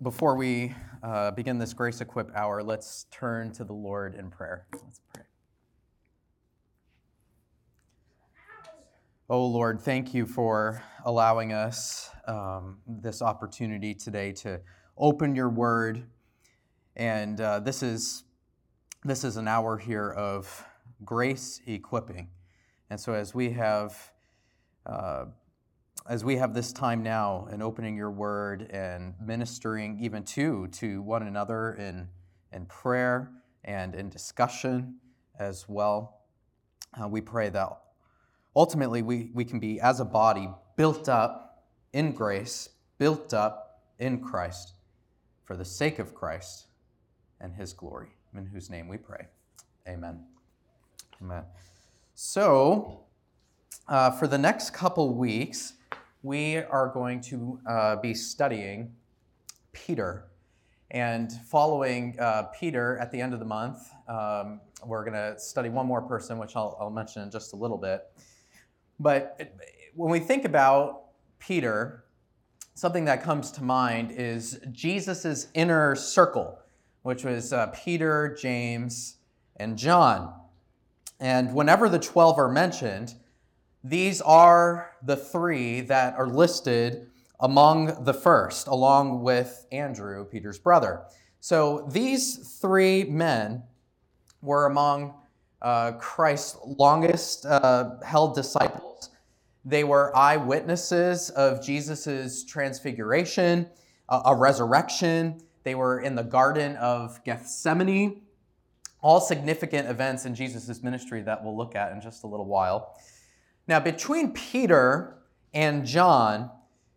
Before we begin this Grace Equip hour, let's turn to the Lord in prayer. Let's pray. Oh Lord, thank you for allowing us this opportunity today to open your word. And this is an hour here of grace equipping. And so as we have this time now in opening your word and ministering even to one another in prayer and in discussion as well, we pray that ultimately we can be, as a body, built up in grace, built up in Christ for the sake of Christ and his glory, in whose name we pray. Amen. Amen. So, for the next couple weeks, we are going to be studying Peter. And following Peter at the end of the month, we're going to study one more person, which I'll mention in just a little bit. But when we think about Peter, something that comes to mind is Jesus' inner circle, which was Peter, James, and John. And whenever the 12 are mentioned, these are the three that are listed among the first, along with Andrew, Peter's brother. So these three men were among Christ's longest held disciples. They were eyewitnesses of Jesus' transfiguration, a resurrection. They were in the Garden of Gethsemane, all significant events in Jesus' ministry that we'll look at in just a little while. Now, between Peter and John,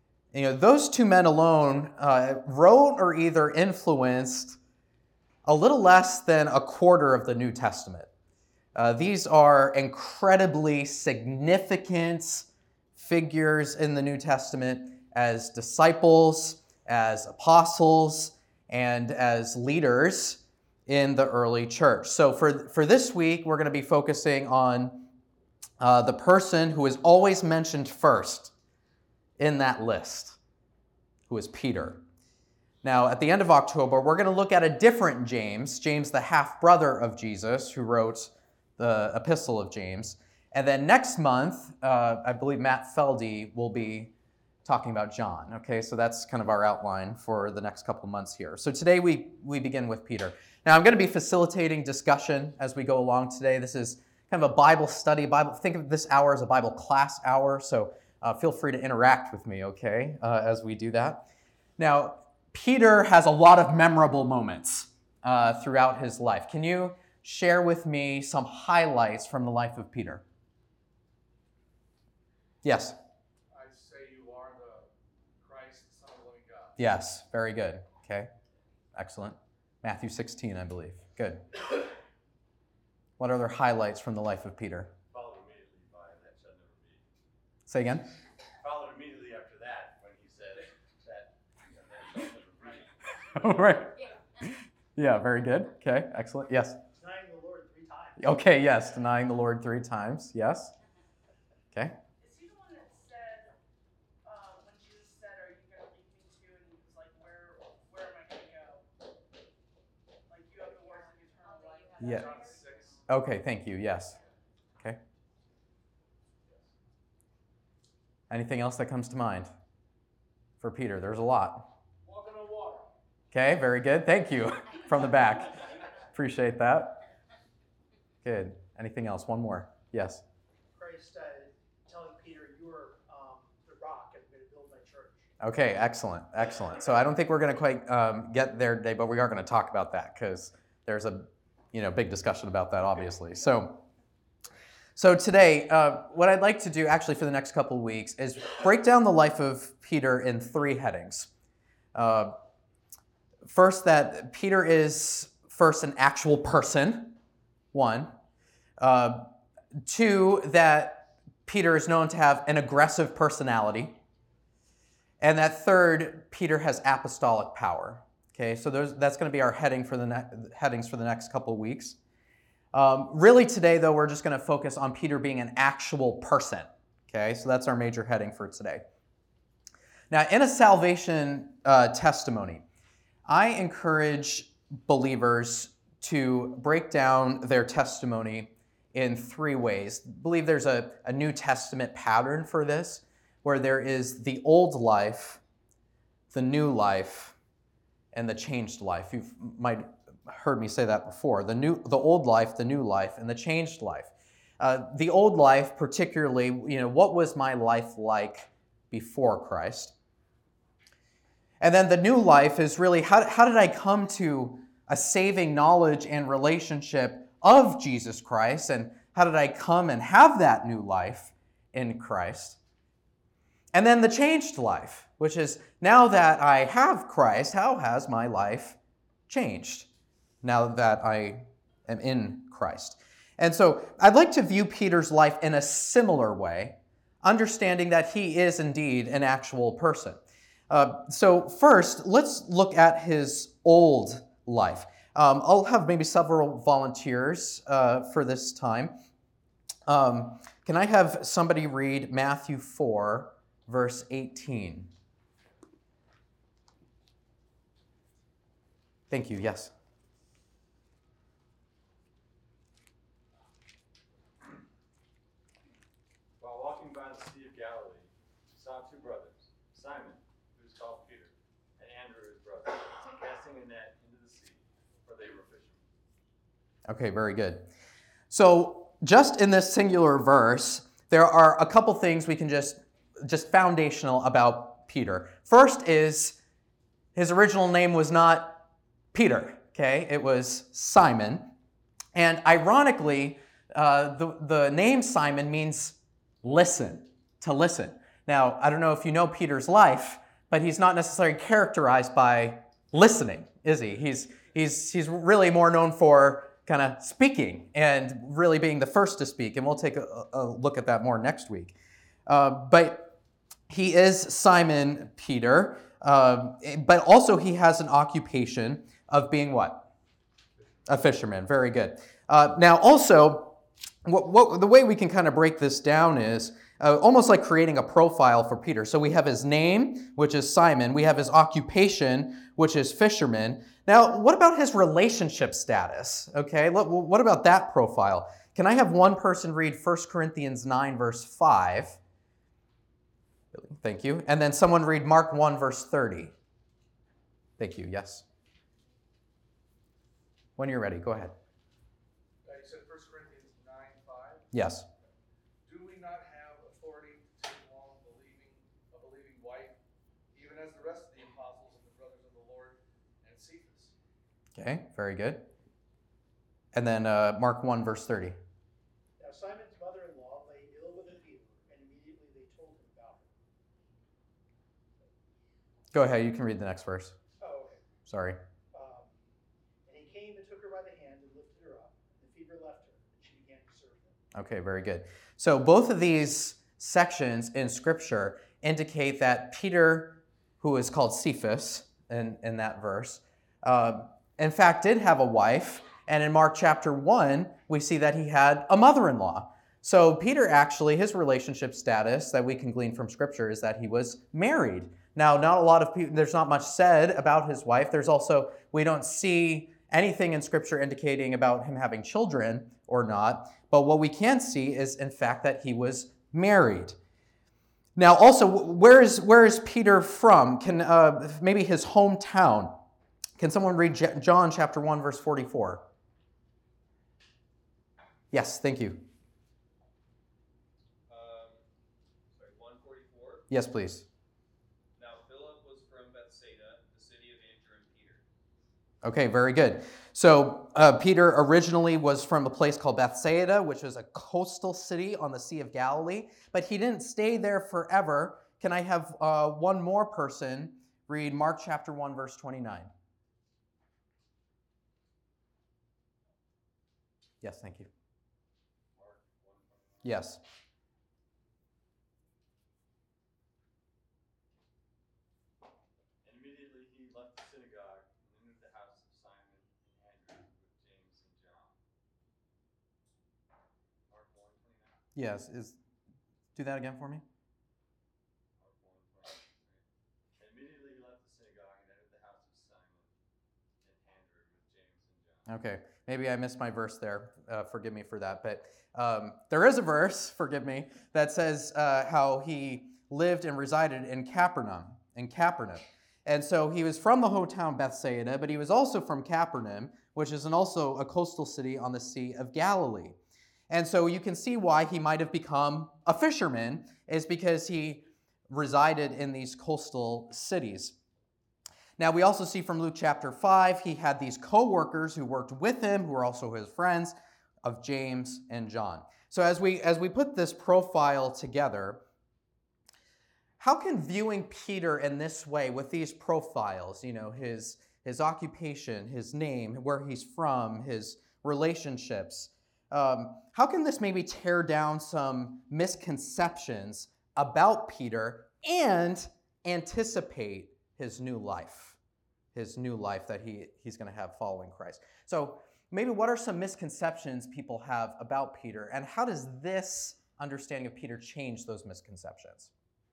those two men alone wrote or either influenced a little less than a quarter of the New Testament. These are incredibly significant figures in the New Testament as disciples, as apostles, and as leaders in the early church. So for this week, we're going to be focusing on the person who is always mentioned first in that list, who is Peter. Now, at the end of October, we're going to look at a different James, the half-brother of Jesus, who wrote the Epistle of James. And then next month, I believe Matt Feldy will be talking about John. Okay, so that's kind of our outline for the next couple months here. So today we begin with Peter. Now, I'm going to be facilitating discussion as we go along today. This is kind of a Bible study. Think of this hour as a Bible class hour, so feel free to interact with me, okay, as we do that. Now, Peter has a lot of memorable moments throughout his life. Can you share with me some highlights from the life of Peter? Yes? I say you are the Christ, the Son of the living God. Yes, very good. Okay, excellent. Matthew 16, I believe. Good. What other highlights from the life of Peter? Followed immediately by that shall never be. Say again? Followed immediately after that when he said that shall never be. All right. Yeah, very good. Okay, excellent. Yes? Denying the Lord 3 times. Okay, yes, denying the Lord 3 times. Yes? Okay. Is he the one that said, when Jesus said, "Are you going to leave me too?" And he was like, where am I going to go? Like, you have the words of eternal life. Yeah. John 6. Okay, thank you. Yes. Okay. Anything else that comes to mind for Peter? There's a lot. Walking on water. Okay, very good. Thank you. From the back. Appreciate that. Good. Anything else? One more. Yes. Christ telling Peter, "You are the rock, and I'm going to build my church." Okay, excellent, excellent. So I don't think we're going to quite get there today, but we are going to talk about that because there's a big discussion about that, obviously. So today, what I'd like to do actually for the next couple of weeks is break down the life of Peter in 3 headings. First, that Peter is first an actual person, 1. 2, that Peter is known to have an aggressive personality. And that 3rd, Peter has apostolic power. Okay, so that's going to be our headings for the next couple of weeks. Really today, though, we're just going to focus on Peter being an actual person. Okay, so that's our major heading for today. Now, in a salvation testimony, I encourage believers to break down their testimony in three ways. I believe there's a New Testament pattern for this, where there is the old life, the new life, and the changed life. You might have heard me say that before. The old life, the new life, and the changed life. The old life, particularly, what was my life like before Christ? And then the new life is really, how did I come to a saving knowledge and relationship of Jesus Christ? And how did I come and have that new life in Christ? And then the changed life, which is, now that I have Christ, how has my life changed now that I am in Christ? And so I'd like to view Peter's life in a similar way, understanding that he is indeed an actual person. So first, let's look at his old life. I'll have maybe several volunteers for this time. Can I have somebody read Matthew 4, verse 18? Thank you, yes. While walking by the Sea of Galilee, he saw two brothers, Simon, who is called Peter, and Andrew his brother, casting a net into the sea, for they were fishermen. Okay, very good. So just in this singular verse, there are a couple things we can just foundational about Peter. First is his original name was not Peter, okay? It was Simon. And ironically, the name Simon means listen, to listen. Now, I don't know if you know Peter's life, but he's not necessarily characterized by listening, is he? He's really more known for kind of speaking and really being the first to speak. And we'll take a look at that more next week. But he is Simon Peter, but also he has an occupation of being what? A fisherman. Very good. Now also, the way we can kind of break this down is almost like creating a profile for Peter. So we have his name, which is Simon. We have his occupation, which is fisherman. Now, what about his relationship status? Okay, what about that profile? Can I have one person read 1 Corinthians 9, verse 5? Thank you. And then someone read Mark 1, verse 30. Thank you. Yes. When you're ready, go ahead. You said 1 Corinthians 9:5. Yes. Do we not have authority to take along a believing wife, even as the rest of the apostles and the brothers of the Lord and Cephas? Okay, very good. And then Mark 1, verse 30. Now Simon's mother-in-law lay ill with a fever, and immediately they told him about her. Go ahead, you can read the next verse. Oh, okay. Sorry. And he came and took her by the hand and lifted her up. The fever left her, and she began to serve him. Okay, very good. So both of these sections in Scripture indicate that Peter, who is called Cephas in that verse, in fact did have a wife. And in Mark chapter 1, we see that he had a mother-in-law. So Peter actually, his relationship status that we can glean from Scripture is that he was married. Now, not a lot of people, there's not much said about his wife. There's also, we don't see anything in Scripture indicating about him having children or not. But what we can see is, in fact, that he was married. Now, also, where is Peter from? Can maybe his hometown? Can someone read John chapter 1, verse 44? Yes, thank you. 144. Yes, please. Now Philip was from Bethsaida, the city of Andrew and Peter. Okay, very good. So Peter originally was from a place called Bethsaida, which is a coastal city on the Sea of Galilee, but he didn't stay there forever. Can I have one more person read Mark chapter 1, verse 29? Yes, thank you. Mark 1:29. Yes. And immediately he left the synagogue and entered the house of Simon and Andrew with James and John. Mark 1:29. Yes. Do that again for me. Mark 1:29. And immediately he left the synagogue and entered the house of Simon Okay, maybe I missed my verse there. Forgive me for that. But there is a verse, forgive me, that says how he lived and resided in Capernaum. And so he was from the hometown Bethsaida, but he was also from Capernaum, which is also a coastal city on the Sea of Galilee. And so you can see why he might have become a fisherman, is because he resided in these coastal cities. Now, we also see from Luke chapter 5, he had these co-workers who worked with him, who were also his friends, of James and John. So as we put this profile together, how can viewing Peter in this way, with these profiles, his occupation, his name, where he's from, his relationships, how can this maybe tear down some misconceptions about Peter and anticipate his new life that he's going to have following Christ? So maybe what are some misconceptions people have about Peter, and how does this understanding of Peter change those misconceptions?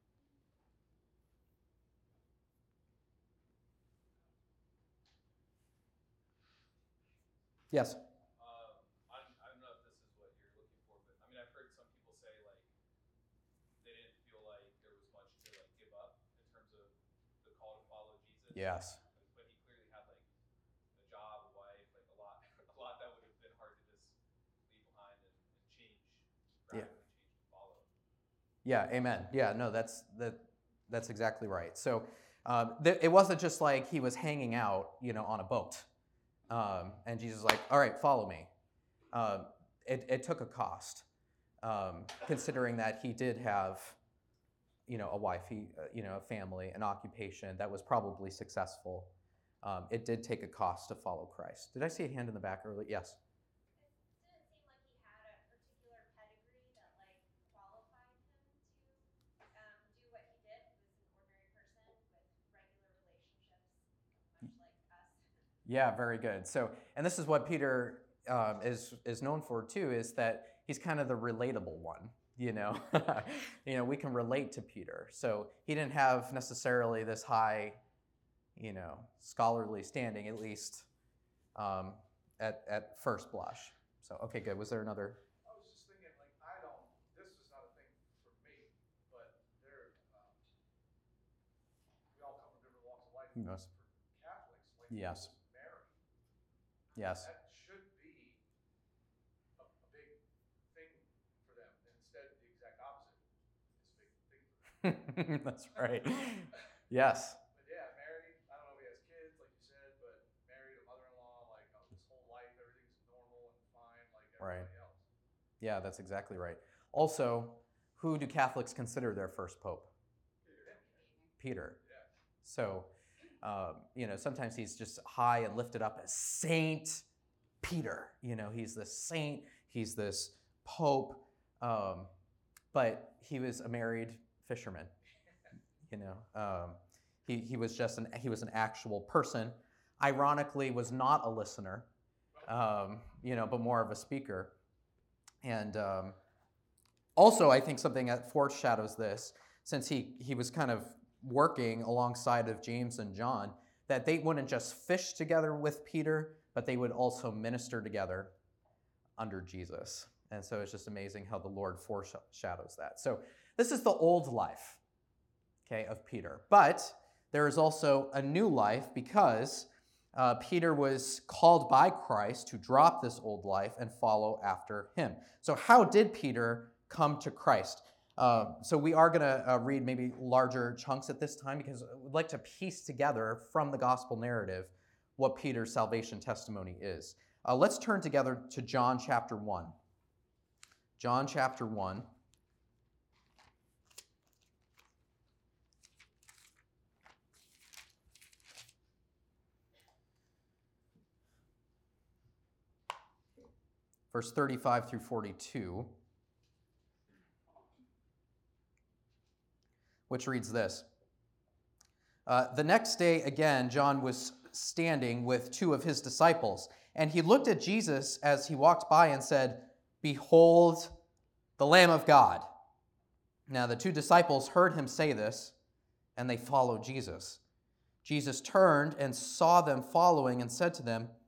Yes. I don't know if this is what you're looking for, but I mean, I've heard some people say like they didn't feel like there was much to like give up in terms of the call to follow Jesus. Yes. But he clearly had like a job, a wife, like a lot that would have been hard to just leave behind and change, radically change to follow. Yeah. Amen. Yeah. No, that's exactly right. So it wasn't just like he was hanging out, on a boat. And Jesus was like, all right, follow me. It took a cost, considering that he did have, a wife, a family, an occupation that was probably successful. It did take a cost to follow Christ. Did I see a hand in the back earlier? Yes. It didn't seem like he had a particular pedigree that qualified him to do what he did. He was an ordinary person with regular relationships, much like us. Yeah, very good. So, and this is what Peter is known for too, is that he's kind of the relatable one. We can relate to Peter. So he didn't have necessarily this high, scholarly standing, at least at first blush. So, okay, good. Was there another? I was just thinking, this is not a thing for me, but we all come from different walks of life. Yes. For Catholics, Yes. Mary. Yes. That should be a big thing for them. And instead, the exact opposite is a big thing for them. That's right. Yes. But yeah, married. I don't know if he has kids, like you said, but married, a mother-in-law, his whole life, everything's normal and fine, like everybody else. Yeah, that's exactly right. Also, who do Catholics consider their first pope? Peter. Yeah. So, sometimes he's just high and lifted up as Saint Peter. He's this saint, he's this pope, but he was a married fisherman. He was an actual person. Ironically, was not a listener, but more of a speaker. And also, I think something that foreshadows this, since he was kind of working alongside of James and John, that they wouldn't just fish together with Peter, but they would also minister together under Jesus. And so it's just amazing how the Lord foreshadows that. So this is the old life, of Peter. But there is also a new life, because Peter was called by Christ to drop this old life and follow after him. So how did Peter come to Christ? So we are going to read maybe larger chunks at this time, because we'd like to piece together from the gospel narrative what Peter's salvation testimony is. Let's turn together to John chapter 1. John chapter 1. Verse 35 through 42. Which reads this. The next day, again, John was standing with two of his disciples, and he looked at Jesus as he walked by and said, "Behold, the Lamb of God." Now the two disciples heard him say this, and they followed Jesus. Jesus turned and saw them following and said to them,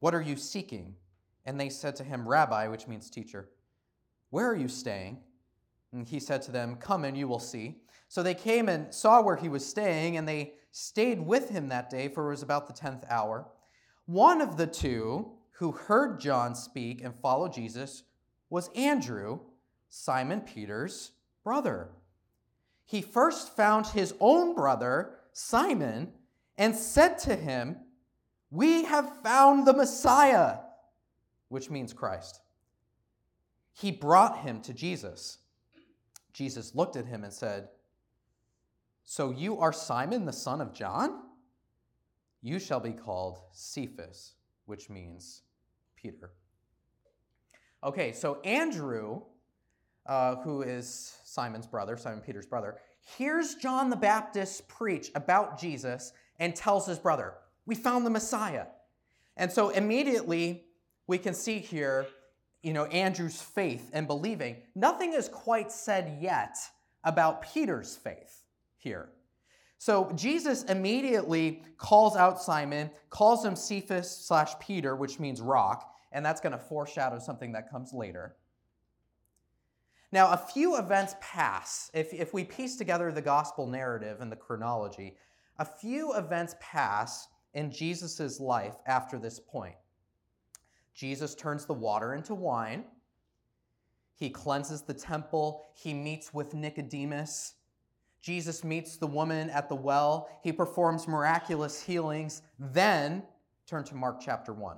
"What are you seeking?" And they said to him, "Rabbi," which means teacher, "where are you staying?" And he said to them, "Come and you will see." So they came and saw where he was staying, and they stayed with him that day, for it was about the 10th hour. One of the two who heard John speak and followed Jesus was Andrew, Simon Peter's brother. He first found his own brother, Simon, and said to him, "We have found the Messiah," which means Christ. He brought him to Jesus. Jesus looked at him and said, "So you are Simon, the son of John? You shall be called Cephas," which means Peter. Okay, so Andrew, who is Simon's brother, Simon Peter's brother, hears John the Baptist preach about Jesus and tells his brother, "We found the Messiah." And so immediately we can see here, Andrew's faith and believing. Nothing is quite said yet about Peter's faith here. So Jesus immediately calls out Simon, calls him Cephas/Peter, which means rock, and that's going to foreshadow something that comes later. Now, a few events pass. If we piece together the gospel narrative and the chronology, a few events pass in Jesus' life after this point. Jesus turns the water into wine. He cleanses the temple. He meets with Nicodemus. Jesus meets the woman at the well. He performs miraculous healings. Then, turn to Mark chapter 1.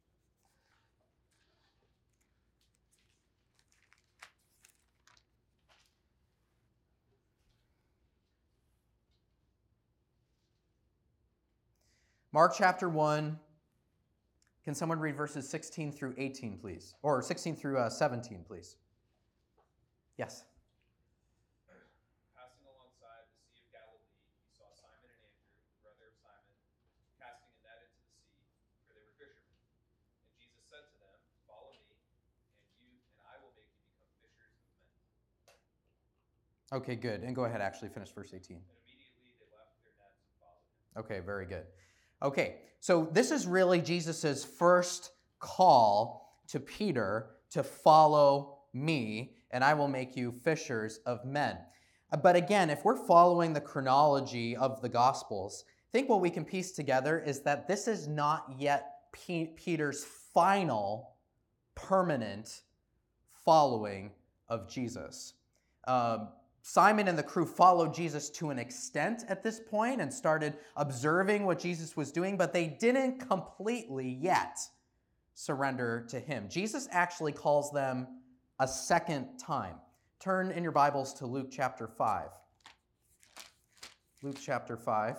Mark chapter 1. Can someone read verses 16 through 18, please? Or 16 through 17, please. Yes. Passing alongside the Sea of Galilee, he saw Simon and Andrew, brother of Simon, casting a net into the sea, for they were fishermen. And Jesus said to them, "Follow me, and I will make you become fishers of men." Okay, good. And go ahead, actually finish verse 18. And immediately they left their nets and followed him. Okay, very good. Okay, so this is really Jesus' first call to Peter to follow me, and I will make you fishers of men. But again, if we're following the chronology of the Gospels, I think what we can piece together is that this is not yet Peter's final, permanent following of Jesus. Simon and the crew followed Jesus to an extent at this point and started observing what Jesus was doing, but they didn't completely yet surrender to him. Jesus actually calls them a second time. Turn in your Bibles to Luke chapter 5. Luke chapter 5.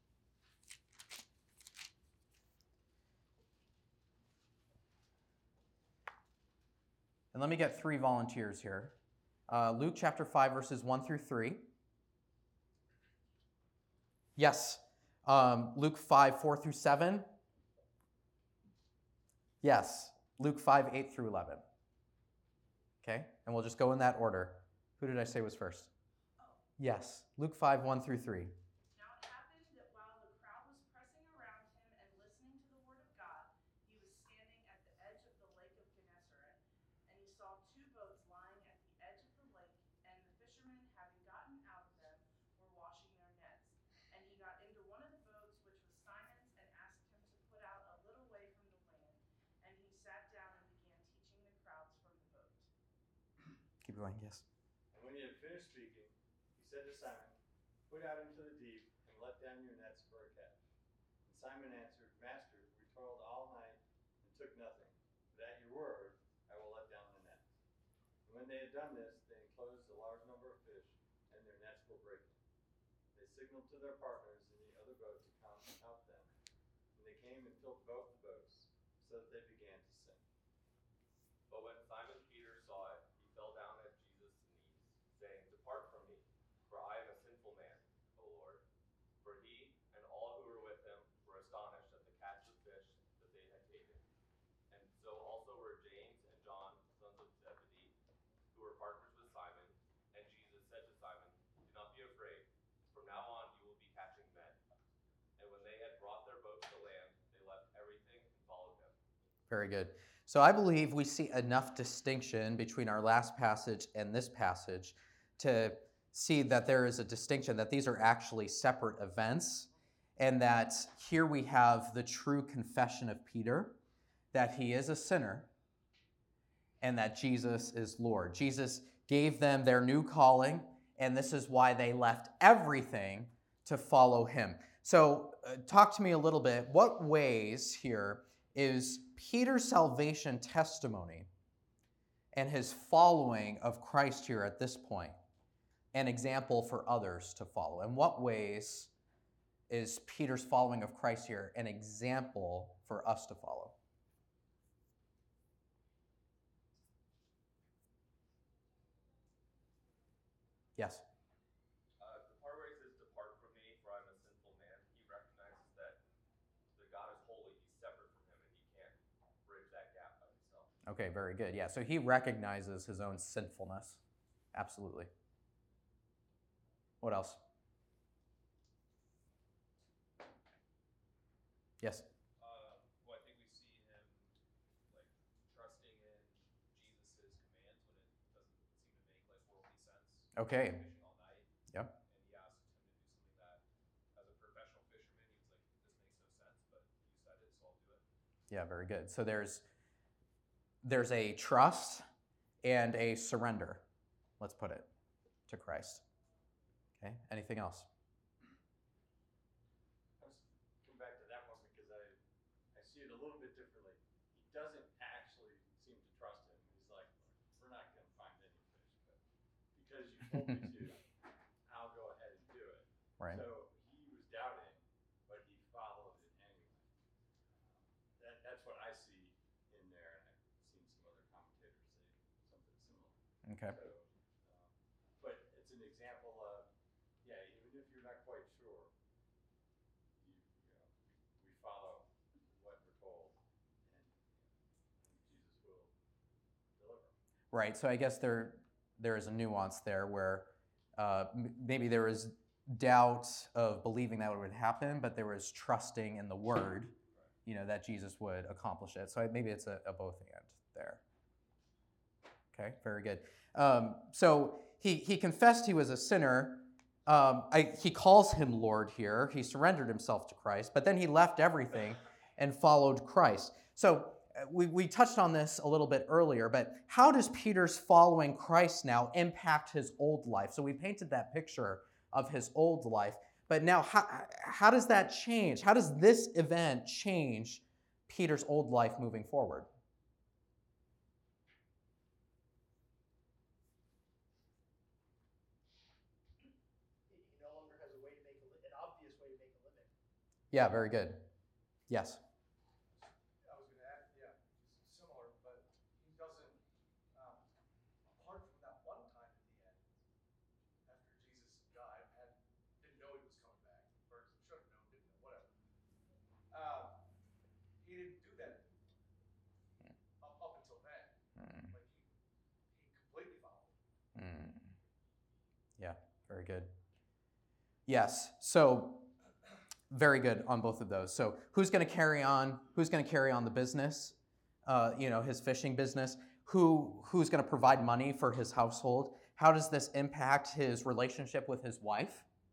And let me get 3 volunteers here. Luke chapter 5, verses 1 through 3. Yes. Luke 5, 4 through 7. Yes. Luke 5, 8 through 11. Okay? And we'll just go in that order. Who did I say was first? Yes. Luke 5, 1 through 3. Now it happened that while the crowd was pressing around him and listening to the word of God, he was standing at the edge of the lake of Gennesaret, and he saw 2 boats lying at the edge of the lake, and the fishermen, having gotten out of them, were washing their nets. And he got into one of the boats, which was Simon's, and asked him to put out a little way from the land. And he sat down and began teaching the crowds from the boat. Keep going, yes. And when he had finished speaking, he said to Simon, "Put out into the deep and let down your nets for a catch." And Simon answered, "Master, we toiled all night and took nothing, but at your word I will let down the net." And when they had done this, they enclosed a large number of fish, and their nets were breaking. They signaled to their partners in the other boat to come and help them, and they came and filled both the boats, so that they began to sink. But when Simon Peter saw it, he fell down at Jesus' knees, saying, "Depart from me, for I am a sinful man, O Lord." For he and all who were with him were astonished at the catch of fish that they had taken. And so also were James and John, sons of Zebedee, who were partners with Simon. And Jesus said to Simon, "Do not be afraid. From now on you will be catching men." And when they had brought their boat to land, they left everything and followed him. Very good. So I believe we see enough distinction between our last passage and this passage to see that there is a distinction, that these are actually separate events, and that here we have the true confession of Peter, that he is a sinner, and that Jesus is Lord. Jesus gave them their new calling, and this is why they left everything to follow him. So talk to me a little bit. What ways here is Peter's salvation testimony and his following of Christ here at this point an example for others to follow? In what ways is Peter's following of Christ here an example for us to follow? Yes. The part where he says, "Depart from me, for I'm a sinful man," he recognizes that the God is holy, he's separate from him, and he can't bridge that gap by himself. Okay, very good. Yeah, so he recognizes his own sinfulness. Absolutely. What else? Yes. Well, I think we see him like trusting in Jesus' commands when it doesn't seem to make like worldly sense. Okay. Fishing all night. Yep. And he asks him to do something that, as a professional fisherman, he was like, "This makes no sense, but you said it, so I'll do it." Yeah, very good. So there's a trust and a surrender, let's put it, to Christ. Okay, anything else? Let's come back to that one because I see it a little bit differently. He doesn't actually seem to trust him. He's like, we're not going to find any fish, but because you told me to, I'll go ahead and do it. Right. So he was doubting, but he followed it anyway. That's what I see in there, and I've seen some other commentators say something similar. Okay. So, but it's an example of, yeah, even if you're not quite sure, we follow what we're told, and Jesus will deliver. Right. So I guess there is a nuance there where maybe there was doubt of believing that would happen, but there was trusting in the word, that Jesus would accomplish it. So maybe it's a both and there. Okay, very good. So he confessed he was a sinner. He calls him Lord here. He surrendered himself to Christ, but then he left everything and followed Christ. So we touched on this a little bit earlier, but how does Peter's following Christ now impact his old life? So we painted that picture of his old life, but now how does that change? How does this event change Peter's old life moving forward? He no longer has a way to make an obvious way to make a living. Yeah, very good. Yes. I was going to add, yeah, similar, but he doesn't, apart from that one time at the end, after Jesus died, didn't know he was coming back, or should have known, didn't know, whatever. He didn't do that up until then. Like he completely followed. Yeah, very good. Yes, so very good on both of those. So who's going to carry on? Who's going to carry on the business? His fishing business. Who's going to provide money for his household? How does this impact his relationship with his wife?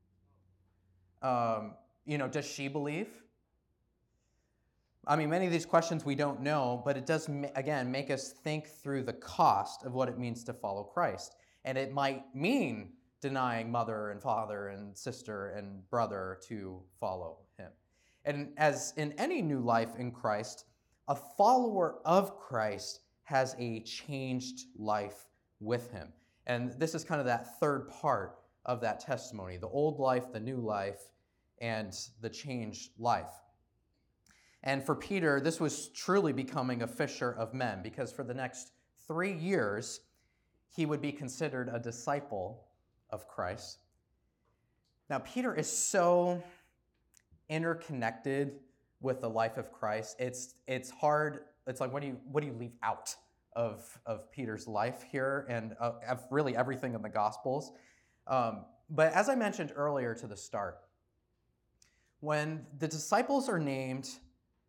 Does she believe? I mean, many of these questions we don't know, but it does, again, make us think through the cost of what it means to follow Christ. And it might mean denying mother and father and sister and brother to follow him. And as in any new life in Christ, a follower of Christ has a changed life with him. And this is kind of that third part of that testimony, the old life, the new life, and the changed life. And for Peter, this was truly becoming a fisher of men, because for the next 3 years, he would be considered a disciple of Christ. Now, Peter is so interconnected with the life of Christ. It's hard. It's like, what do you leave out of Peter's life here and of really everything in the Gospels? But as I mentioned earlier to the start, when the disciples are named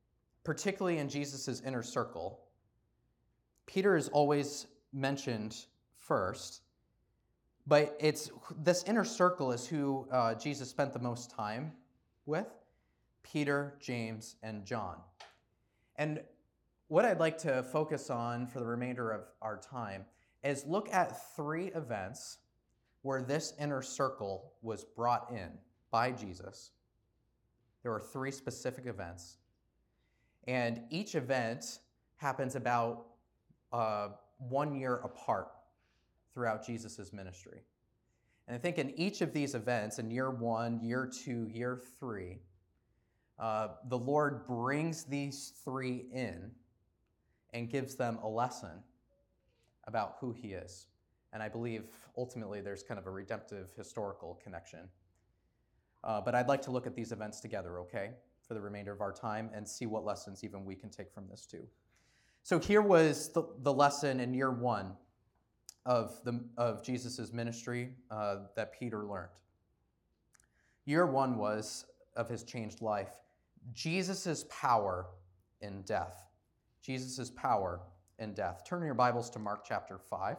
particularly in Jesus' inner circle, Peter is always mentioned first, but this inner circle is who Jesus spent the most time with: Peter, James, and John. And what I'd like to focus on for the remainder of our time is look at 3 events where this inner circle was brought in by Jesus. There are 3 specific events. And each event happens about 1 year apart throughout Jesus' ministry. And I think in each of these events, in year 1, year 2, year 3, the Lord brings these 3 in and gives them a lesson about who he is. And I believe ultimately there's kind of a redemptive historical connection. But I'd like to look at these events together, okay, for the remainder of our time and see what lessons even we can take from this too. So here was the lesson in year 1 of Jesus' ministry that Peter learned. Year 1 was of his changed life. Jesus' power in death. Jesus' power in death. Turn your Bibles to Mark chapter 5.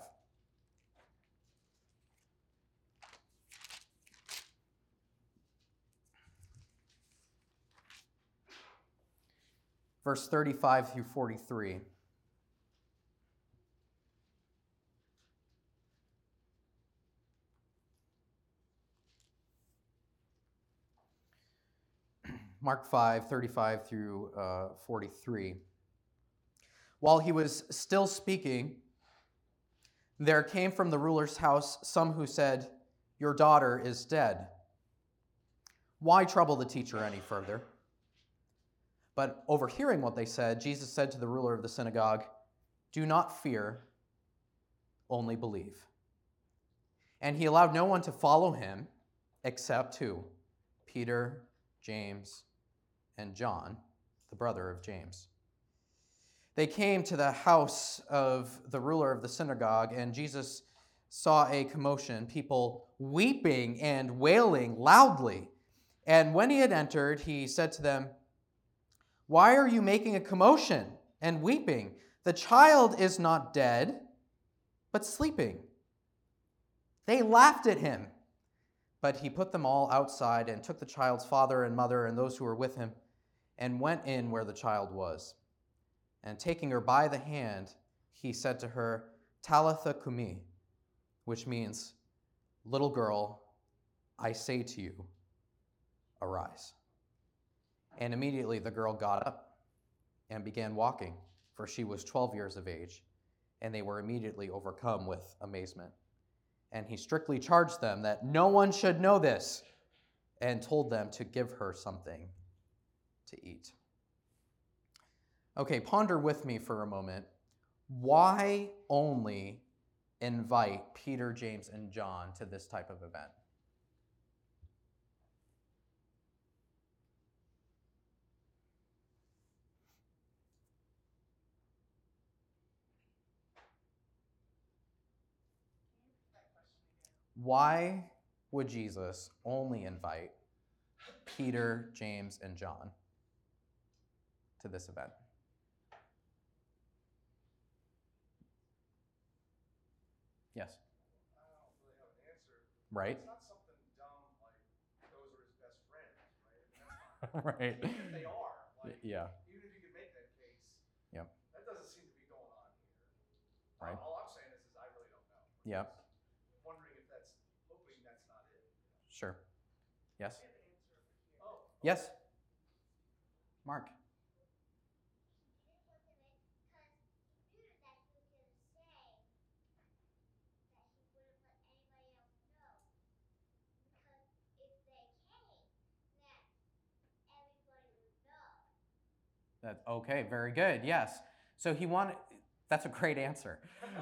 Verse 35 through 43. Mark 5, 35 through 43. While he was still speaking, there came from the ruler's house some who said, "Your daughter is dead. Why trouble the teacher any further?" But overhearing what they said, Jesus said to the ruler of the synagogue, "Do not fear, only believe." And he allowed no one to follow him except who? Peter, James, and John, the brother of James. They came to the house of the ruler of the synagogue, and Jesus saw a commotion, people weeping and wailing loudly. And when he had entered, he said to them, "Why are you making a commotion and weeping? The child is not dead, but sleeping." They laughed at him, but he put them all outside and took the child's father and mother and those who were with him and went in where the child was. And taking her by the hand, he said to her, "Talitha cumi," which means, "Little girl, I say to you, arise." And immediately the girl got up and began walking, for she was 12 years of age, and they were immediately overcome with amazement. And he strictly charged them that no one should know this, and told them to give her something to eat. Okay, ponder with me for a moment. Why only invite Peter, James, and John to this type of event? Why would Jesus only invite Peter, James, and John to this event? Yes. I don't really have an answer. Right. It's not something dumb like those are his best friends, right? Right. Even if they are, like, Yeah. even if you could make that case, Yep. that doesn't seem to be going on here. Right. All I'm saying is I really don't know. Yeah. Wondering if that's, hoping that's not it. Sure. Yes. Oh. Yes. Mark. Okay, very good. Yes. So he wanted, that's a great answer.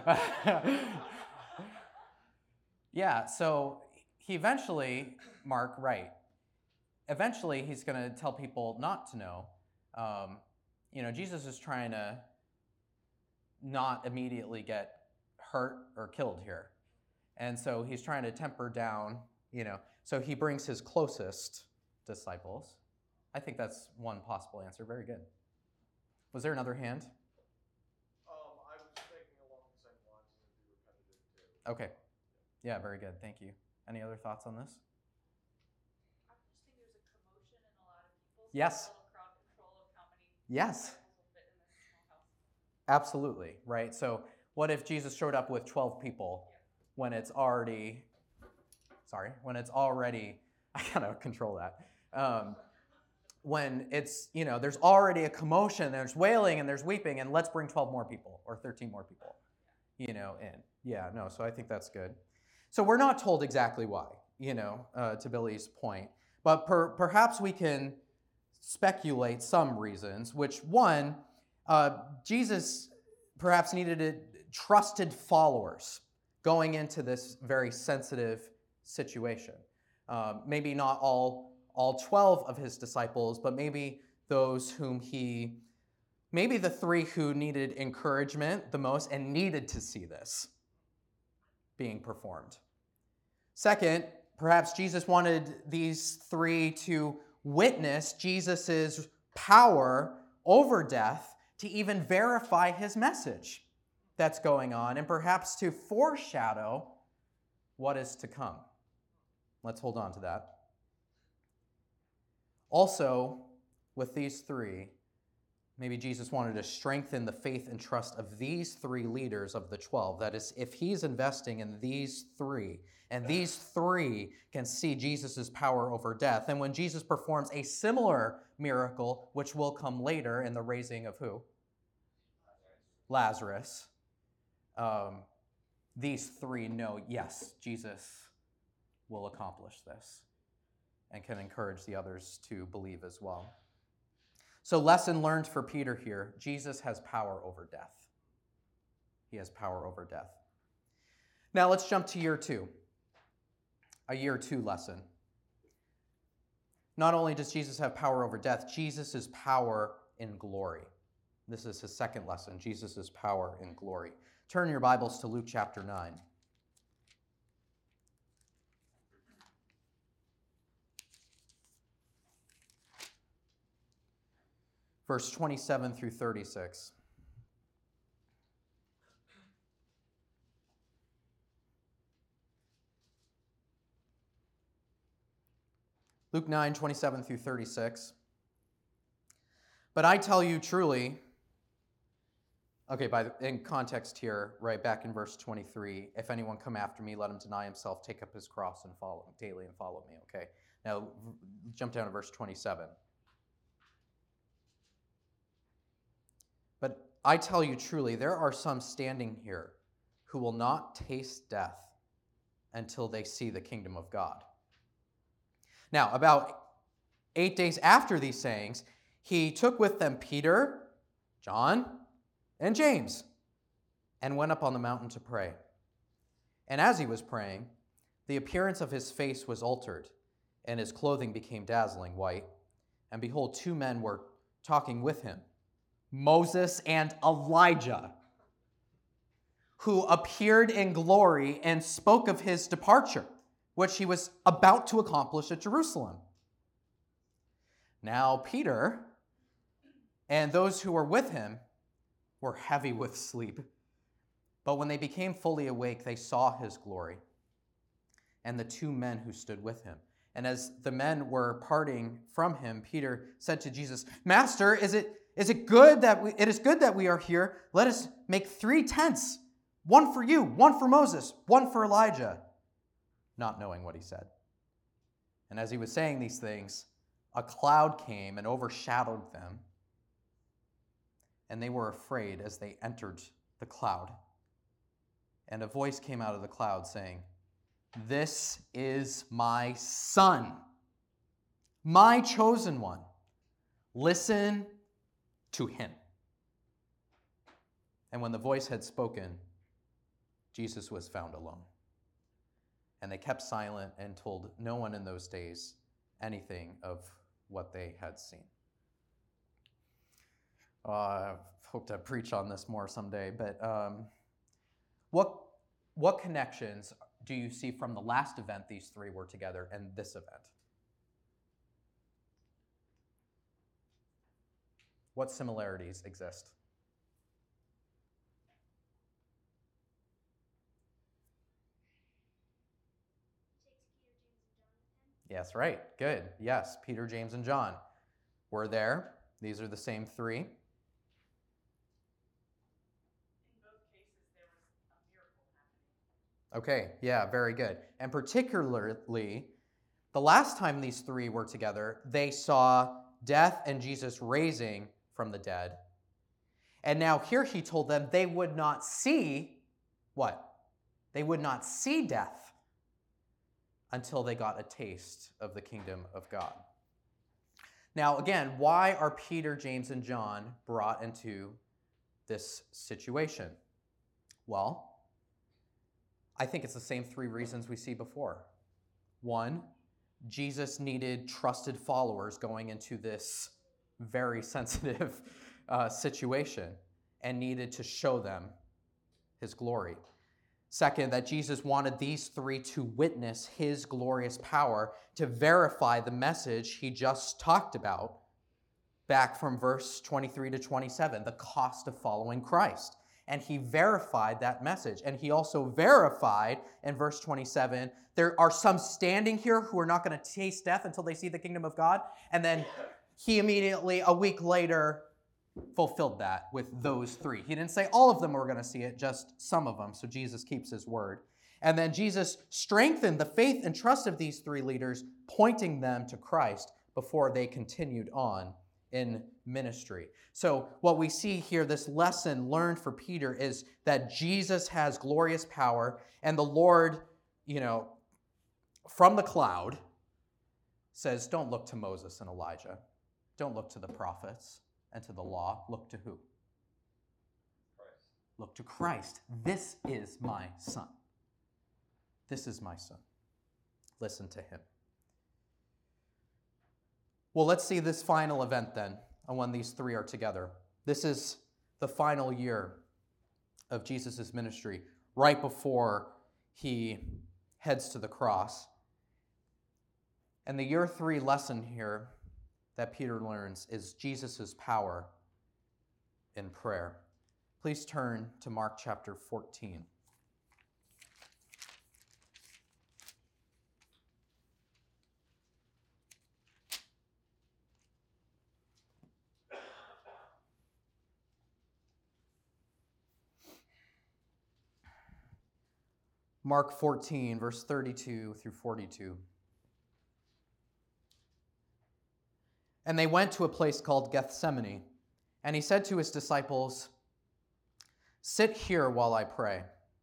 Yeah, so he eventually, Mark, right. Eventually he's going to tell people not to know. Jesus is trying to not immediately get hurt or killed here. And so he's trying to temper down, so he brings his closest disciples. I think that's one possible answer. Very good. Was there another hand? I was thinking along the same lines and it'd be repetitive too. Okay. Yeah, very good. Thank you. Any other thoughts on this? I just think there's a commotion in a lot of people. So Yes. a little crowd control of how many Yes. disciples will fit in this small house. Absolutely, right? So what if Jesus showed up with 12 people when it's already, I gotta control that. When it's, there's already a commotion, there's wailing and there's weeping, and let's bring 12 more people or 13 more people, in. Yeah, no, so I think that's good. So we're not told exactly why, to Billy's point, but perhaps we can speculate some reasons, which one, Jesus perhaps needed trusted followers going into this very sensitive situation. Maybe not all 12 of his disciples, but maybe those maybe the 3 who needed encouragement the most and needed to see this being performed. Second, perhaps Jesus wanted these 3 to witness Jesus' power over death to even verify his message that's going on, and perhaps to foreshadow what is to come. Let's hold on to that. Also, with these 3, maybe Jesus wanted to strengthen the faith and trust of these 3 leaders of the 12. That is, if he's investing in these 3, and these 3 can see Jesus' power over death, and when Jesus performs a similar miracle, which will come later in the raising of who? Lazarus. These 3 know, yes, Jesus will accomplish this, and can encourage the others to believe as well. So, lesson learned for Peter here: Jesus has power over death. He has power over death. Now, let's jump to year 2. A year 2 lesson. Not only does Jesus have power over death, Jesus is power in glory. This is his second lesson: Jesus' power in glory. Turn your Bibles to Luke chapter 9. Verse 27 through 36. Luke 9, 27 through 36. But I tell you truly, in context here, right back in verse 23, if anyone come after me, let him deny himself, take up his cross and follow daily and follow me, okay? Now, jump down to verse 27. But I tell you truly, there are some standing here who will not taste death until they see the kingdom of God. Now, about 8 days after these sayings, he took with them Peter, John, and James, and went up on the mountain to pray. And as he was praying, the appearance of his face was altered, and his clothing became dazzling white. And behold, 2 men were talking with him, Moses and Elijah, who appeared in glory and spoke of his departure, which he was about to accomplish at Jerusalem. Now Peter and those who were with him were heavy with sleep. But when they became fully awake, they saw his glory and the 2 men who stood with him. And as the men were parting from him, Peter said to Jesus, "Master, it is good that we are here. Let us make 3 tents, one for you, one for Moses, one for Elijah," not knowing what he said. And as he was saying these things, a cloud came and overshadowed them, and they were afraid as they entered the cloud. And a voice came out of the cloud saying, "This is my Son, my chosen one. Listen to him." And when the voice had spoken, Jesus was found alone. And they kept silent and told no one in those days anything of what they had seen. I hope to preach on this more someday, but what connections do you see from the last event these 3 were together and this event? What similarities exist? Yes, right. Good. Yes, Peter, James, and John were there. These are the same three. In both cases, there was a miracle happening. Okay, yeah, very good. And particularly, the last time these three were together, they saw death and Jesus raising from the dead. And now here he told them they would not see what? They would not see death until they got a taste of the kingdom of God. Now, again, why are Peter, James, and John brought into this situation? Well, I think it's the same three reasons we see before. One, Jesus needed trusted followers going into this very sensitive situation and needed to show them his glory. Second, that Jesus wanted these three to witness his glorious power to verify the message he just talked about back from verse 23 to 27, the cost of following Christ. And he verified that message. And he also verified in verse 27, there are some standing here who are not going to taste death until they see the kingdom of God. And then he immediately, a week later, fulfilled that with those three. He didn't say all of them were going to see it, just some of them. So Jesus keeps his word. And then Jesus strengthened the faith and trust of these three leaders, pointing them to Christ before they continued on in ministry. So what we see here, this lesson learned for Peter, is that Jesus has glorious power, and the Lord, from the cloud says, don't look to Moses and Elijah. Don't look to the prophets and to the law. Look to who? Christ. Look to Christ. This is my son. This is my son. Listen to him. Well, let's see this final event then, and when these three are together. This is the final year of Jesus' ministry, right before he heads to the cross. And the year 3 lesson here that Peter learns is Jesus' power in prayer. Please turn to Mark chapter 14. Mark 14, verse 32 through 42. And they went to a place called Gethsemane, and he said to his disciples, "Sit here while I pray."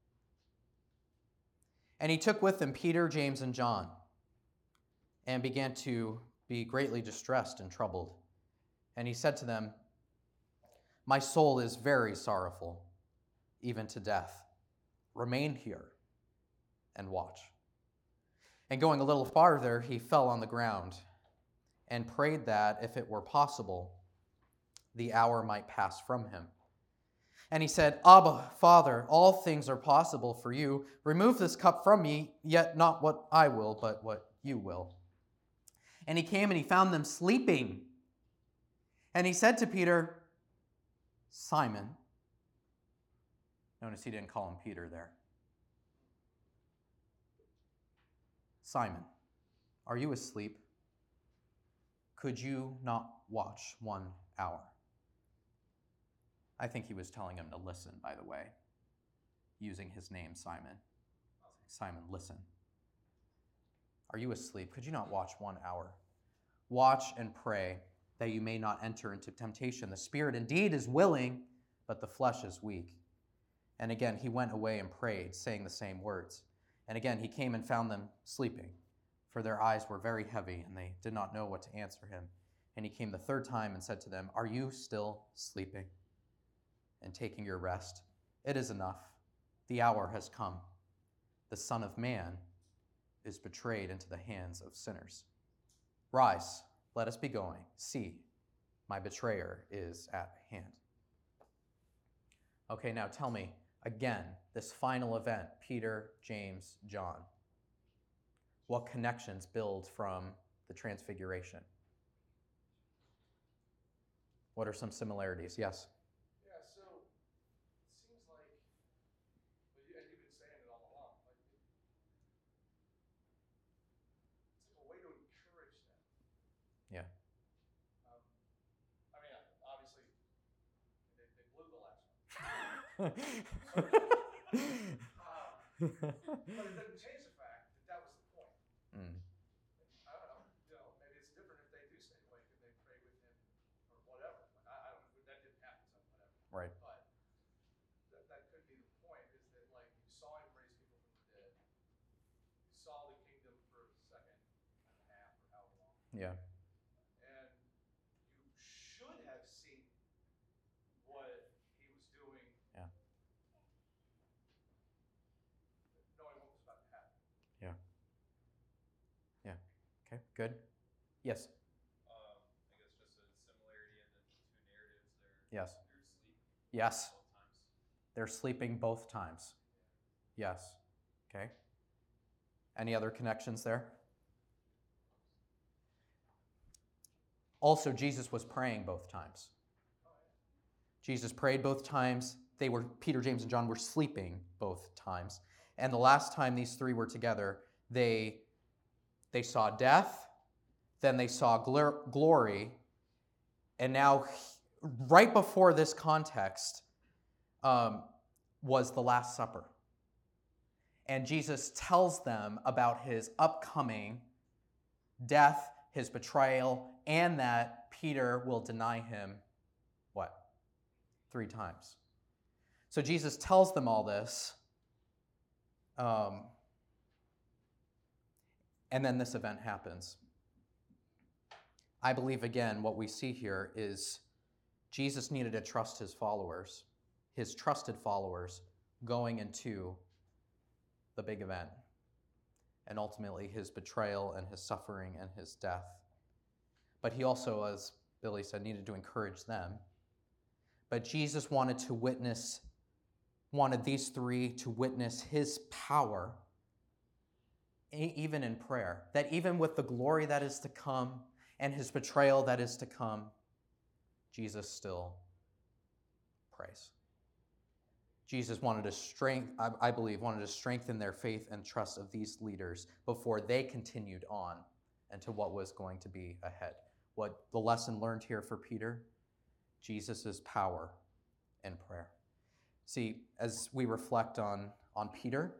And he took with him Peter, James, and John, and began to be greatly distressed and troubled. And he said to them, "My soul is very sorrowful, even to death. Remain here and watch." And going a little farther, he fell on the ground and prayed that, if it were possible, the hour might pass from him. And he said, "Abba, Father, all things are possible for you. Remove this cup from me, yet not what I will, but what you will." And he came and he found them sleeping. And he said to Peter, "Simon," notice he didn't call him Peter there. "Simon, are you asleep? Could you not watch 1 hour?" I think he was telling him to listen, by the way, using his name, Simon. "Simon, listen. Are you asleep? Could you not watch 1 hour? Watch and pray that you may not enter into temptation. The spirit indeed is willing, but the flesh is weak." And again, he went away and prayed, saying the same words. And again, he came and found them sleeping, for their eyes were very heavy, and they did not know what to answer him. And he came the third time and said to them, "Are you still sleeping and taking your rest? It is enough. The hour has come. The Son of Man is betrayed into the hands of sinners. Rise, let us be going. See, my betrayer is at hand." Okay, now tell me, again, this final event, Peter, James, John, what connections build from the transfiguration? What are some similarities? Yes. Yeah, so it seems like, and you've been saying it all along, like it's like a way to encourage them. Yeah. I mean, obviously, they blew the last one. But it doesn't change the fact that that was the point. Mm. I don't know, maybe it's different if they do stay awake and they pray with him or whatever. Like, I don't know, that didn't happen, so whatever. Right. But that could be the point, is that like you saw him raise people from the dead, you saw the kingdom for a second and a half or however long, Yeah. and you should have seen what he was doing, Yeah. knowing what was about to happen. Yeah. Yeah. Okay. Good. Yes. I guess just a similarity in the two narratives there. Yes. They're asleep Yes. both times. They're sleeping both times. Yes. Okay. Any other connections there? Also, Jesus was praying both times. Jesus prayed both times. Peter, James, and John were sleeping both times. And the last time these three were together, they saw death, then they saw glory, and now, right before this context, was the Last Supper. And Jesus tells them about his upcoming death, his betrayal, and that Peter will deny him, what? 3 times. So Jesus tells them all this, and then this event happens. I believe, again, what we see here is Jesus needed to trust his followers, his trusted followers, going into the big event, and ultimately his betrayal and his suffering and his death. But he also, as Billy said, needed to encourage them. But Jesus wanted these three to witness his power, even in prayer. That even with the glory that is to come and his betrayal that is to come, Jesus still prays. Jesus wanted to I believe, wanted to strengthen their faith and trust of these leaders before they continued on into what was going to be ahead. What the lesson learned here for Peter, Jesus' power in prayer. See, as we reflect on Peter,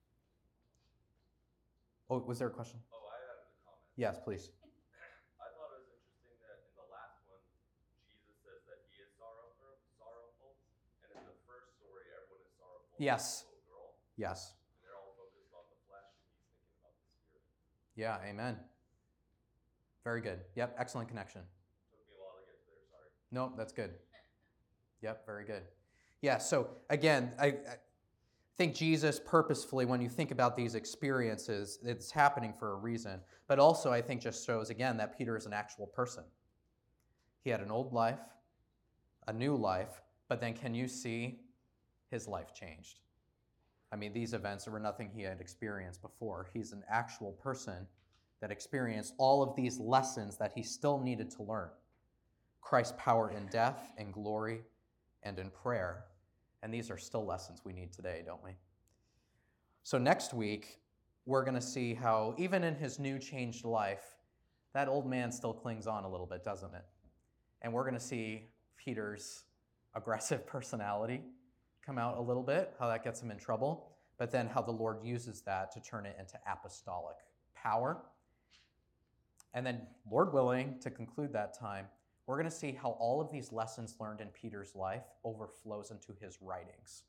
was there a question? Oh, I had a comment. Yes, please. I thought it was interesting that in the last one, Jesus says that he is sorrowful, and in the first story, everyone is sorrowful. Yes. The little girl, Yes. and they're all focused on the flesh, and he's thinking about the spirit. Yeah, amen. Very good. Yep, excellent connection. Took me a while to get there, sorry. No, that's good. Yep, very good. Yeah, so again, I think Jesus purposefully, when you think about these experiences, it's happening for a reason. But also, I think just shows, again, that Peter is an actual person. He had an old life, a new life, but then can you see his life changed? I mean, these events were nothing he had experienced before. He's an actual person that experienced all of these lessons that he still needed to learn. Christ's power in death, in glory, and in prayer. And these are still lessons we need today, don't we? So next week, we're going to see how, even in his new changed life, that old man still clings on a little bit, doesn't it? And we're going to see Peter's aggressive personality come out a little bit, how that gets him in trouble, but then how the Lord uses that to turn it into apostolic power. And then, Lord willing, to conclude that time, we're going to see how all of these lessons learned in Peter's life overflows into his writings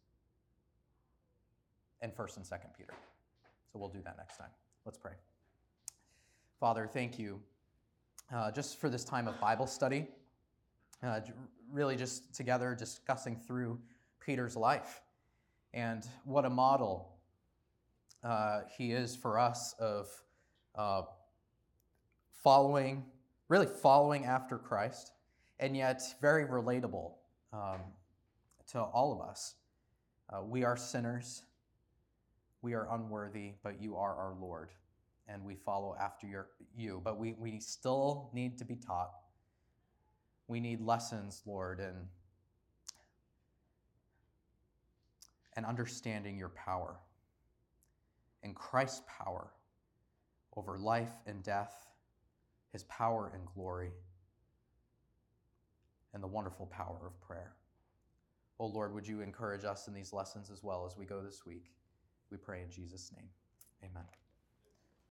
in 1st and 2nd Peter. So we'll do that next time. Let's pray. Father, thank you just for this time of Bible study, really just together discussing through Peter's life and what a model he is for us of following after Christ, and yet very relatable to all of us. We are sinners. We are unworthy, but you are our Lord, and we follow after you. But we still need to be taught. We need lessons, Lord, and understanding your power and Christ's power over life and death, his power and glory, and the wonderful power of prayer. Oh Lord, would you encourage us in these lessons as well as we go this week? We pray in Jesus' name. Amen.